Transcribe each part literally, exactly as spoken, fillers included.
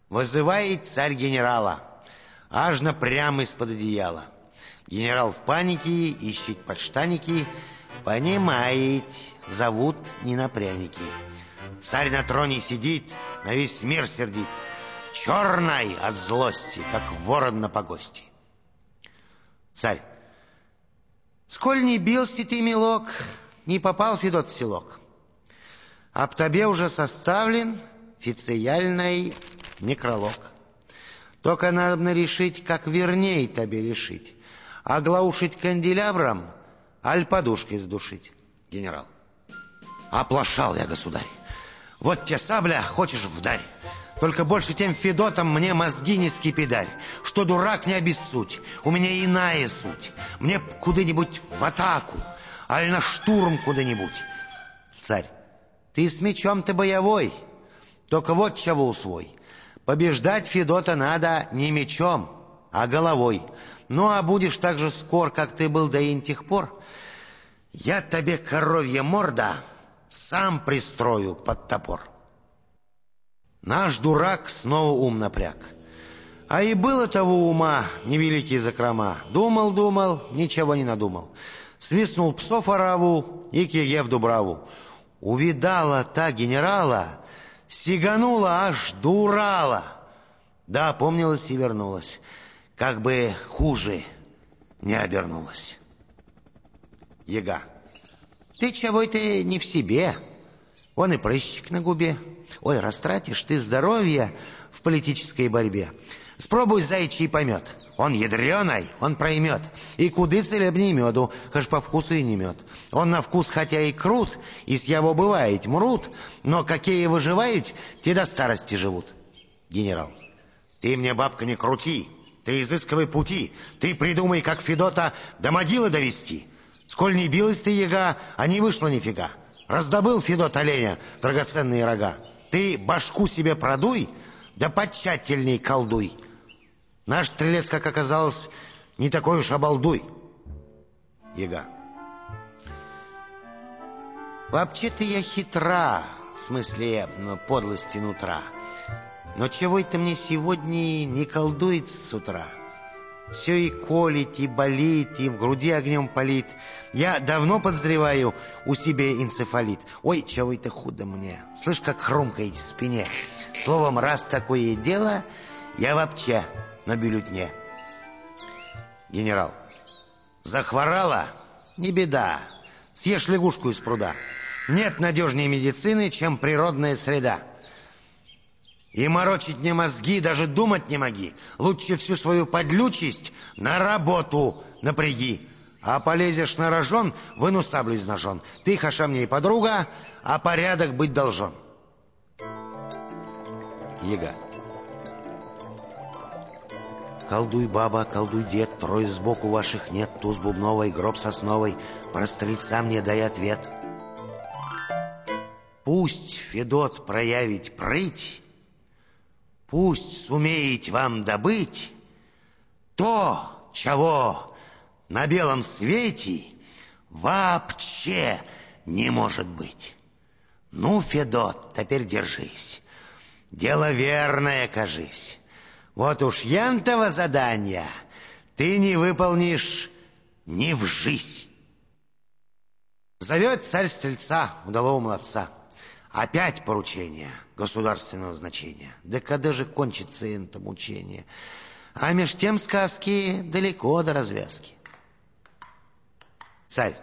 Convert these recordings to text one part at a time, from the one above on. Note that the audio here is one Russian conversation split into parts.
Вызывает царь генерала, аж напрямо из-под одеяла. Генерал в панике, ищет подштаники, понимает, зовут не на пряники. Царь на троне сидит, на весь мир сердит, черный от злости, как ворон на погости. Царь: сколь не бился ты, милок, не попал Федот в селок. Об тебе уже составлен официальный некролог. Только надо решить, как верней тебе решить. Оглаушить канделябром, аль подушкой сдушить. Генерал: оплошал я, государь. Вот тебе сабля, хочешь вдарь. Только больше тем Федотом мне мозги не скипидарь. Что дурак, не обессудь. У меня иная суть. Мне куда-нибудь в атаку, аль на штурм куда-нибудь. Царь: ты с мечом-то боевой. Только вот чего усвой. Побеждать Федота надо не мечом, а головой. Ну, а будешь так же скор, как ты был до интих пор, я тебе, коровья морда, сам пристрою под топор. Наш дурак снова ум напряг. А и было того ума невеликие закрома. Думал, думал, ничего не надумал. Свистнул псов ораву и киге в дубраву. Увидала та генерала, сиганула аж до Урала. Да, опомнилась и вернулась. Как бы хуже не обернулась. Яга: ты чего-то не в себе. Вон и прыщик на губе. Ой, растратишь ты здоровье в политической борьбе. Спробуй заячий помет. Он ядреный, он проймет. И куды целебней меду, хоть по вкусу и не мед. Он на вкус хотя и крут, и с его бывает мрут, но какие выживают, те до старости живут. Генерал: ты мне, бабка, не крути. Ты изыскивай пути. Ты придумай, как Федота до могилы довести. Сколь не билась ты, яга, а не вышло нифига. Раздобыл Федот оленя драгоценные рога. Ты башку себе продуй, да потщательней колдуй. Наш стрелец, как оказалось, не такой уж обалдуй. Яга: вообще-то я хитра, в смысле подлости нутра. Но чего это мне сегодня не колдует с утра? Все и колит, и болит, и в груди огнем палит. Я давно подозреваю у себя энцефалит. Ой, чего это худо мне. Слышь, как хрумкает в спине. Словом, раз такое дело, я вообще на бюллетне. Генерал: захворала? Не беда. Съешь лягушку из пруда. Нет надежнее медицины, чем природная среда. И морочить мне мозги, даже думать не моги. Лучше всю свою подлючесть на работу напряги. А полезешь на рожон, выну саблю из ножон. Ты, хаша мне и подруга, а порядок быть должен. Яга: колдуй, баба, колдуй, дед, трое сбоку ваших нет, туз бубновой, гроб сосновой, про стрельца мне дай ответ. Пусть Федот проявить прыть, пусть сумеет вам добыть то, чего на белом свете вообще не может быть. Ну, Федот, теперь держись. Дело верное, кажись. Вот уж янтова задания ты не выполнишь ни в жизнь. Зовет царь стрельца, удалого молодца. Опять поручение государственного значения. Да когда же кончится это мучение? А меж тем сказки далеко до развязки. Царь: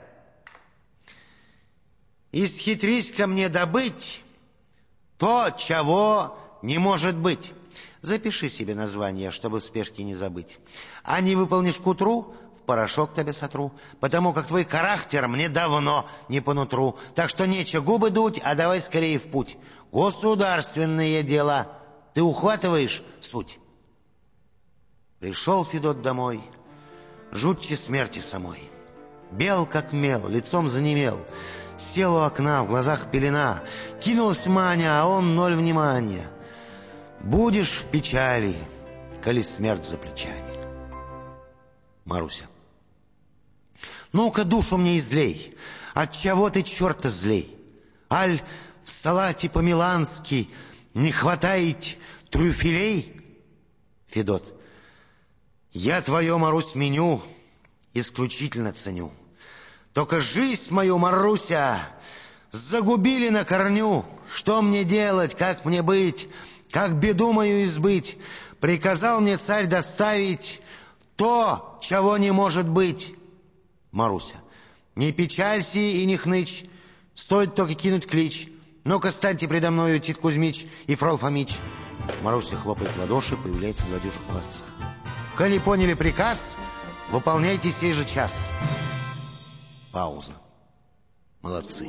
исхитрись ко мне добыть то, чего не может быть. Запиши себе название, чтобы в спешке не забыть. А не выполнишь к утру, в порошок тебя сотру, потому как твой характер мне давно не по нутру. Так что нечего губы дуть, а давай скорее в путь. Государственные дела. Ты ухватываешь суть? Пришел Федот домой, жутче смерти самой. Бел как мел, лицом занемел. Сел у окна, в глазах пелена. Кинулась Маня, а он ноль внимания. Будешь в печали, коли смерть за плечами. Маруся: ну-ка душу мне излей. Отчего ты, черта, злей? Аль в салате по-милански не хватает трюфелей? Федот. Я твое, Марусь, меню исключительно ценю. Только жизнь мою, Маруся, загубили на корню. Что мне делать, как мне быть, как беду мою избыть? Приказал мне царь доставить то, чего не может быть. Маруся. Не печалься и не хнычь, стоит только кинуть клич. Ну-ка, станьте предо мною, Тит Кузьмич и Фрол Фомич. Маруся хлопает в ладоши, появляется два дюжих молодца. Коли поняли приказ, выполняйте сей же час. Пауза. Молодцы.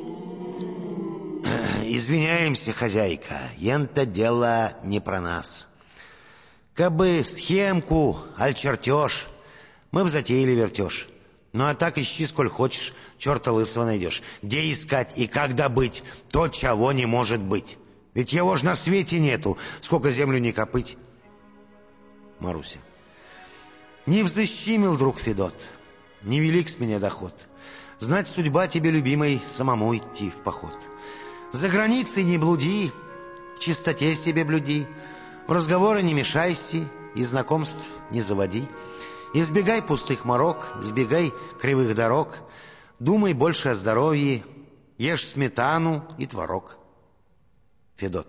Извиняемся, хозяйка, ента дело не про нас. Кабы схемку, аль чертеж, мы б затеяли вертеж. Ну а так ищи сколь хочешь, черта лысого найдешь. Где искать и как добыть то, чего не может быть? Ведь его ж на свете нету, сколько землю не копыть. Маруся. Не взыщи, мил друг Федот, невелик с меня доход. Знать судьба тебе, любимой, самому идти в поход. За границей не блуди, в чистоте себе блюди, в разговоры не мешайся и знакомств не заводи. Избегай пустых морок, избегай кривых дорог, думай больше о здоровье, ешь сметану и творог. Федот.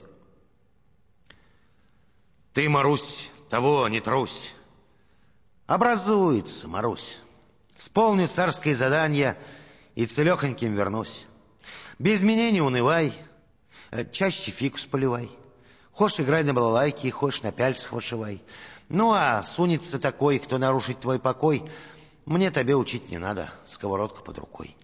Ты, Марусь, того не трусь. Образуется, Марусь. Сполню царское задание и целехоньким вернусь. Без меня не унывай, чаще фикус поливай. Хошь играй на балалайке, хошь на пяльцах вышивай. Ну, а сунется такой, кто нарушит твой покой, мне тебе учить не надо, сковородка под рукой.